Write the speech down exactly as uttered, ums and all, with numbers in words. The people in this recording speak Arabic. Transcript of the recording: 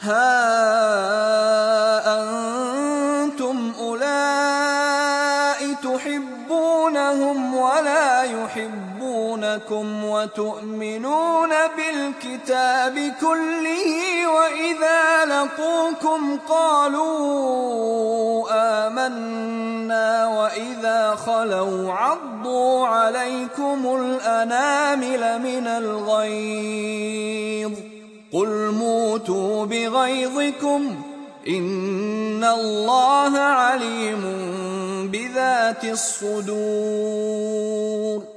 ها أنتم أولئك تحبونهم ولا يحبونكم وتؤمنون بالكتاب كله وإذا لقوكم قالوا آمنا وإذا خلوا عضوا عليكم الأنامل من الغيظ قل موتوا بغيظكم إن الله عليم بذات الصدور